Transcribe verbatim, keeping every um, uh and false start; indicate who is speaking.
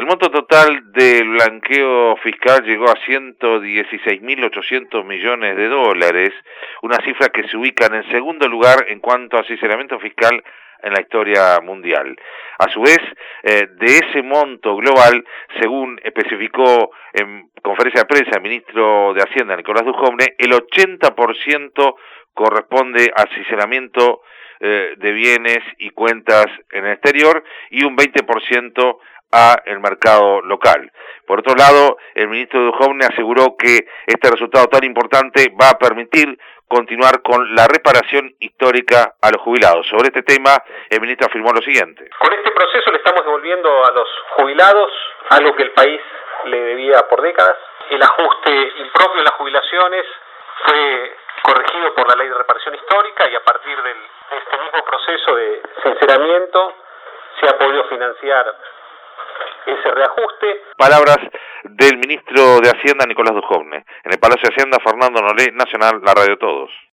Speaker 1: monto total del blanqueo fiscal llegó a ciento dieciséis mil ochocientos millones de dólares, una cifra que se ubica en el segundo lugar en cuanto a sinceramiento fiscal en la historia mundial. A su vez, eh, de ese monto global, según especificó en conferencia de prensa el ministro de Hacienda, Nicolás Dujovne, el ochenta por ciento corresponde al sinceramiento eh, de bienes y cuentas en el exterior y un veinte por ciento a el mercado local. Por otro lado, el ministro Dujovne aseguró que este resultado tan importante va a permitir continuar con la reparación histórica a los jubilados. Sobre este tema, el ministro afirmó lo siguiente.
Speaker 2: Con este proceso le estamos devolviendo a los jubilados algo que el país le debía por décadas. El ajuste impropio en las jubilaciones fue corregido por la Ley de Reparación Histórica y a partir del, de este mismo proceso de sinceramiento se ha podido financiar ese reajuste.
Speaker 1: Palabras del ministro de Hacienda, Nicolás Dujovne. En el Palacio de Hacienda, Fernando Nolé, Nacional, la Radio Todos.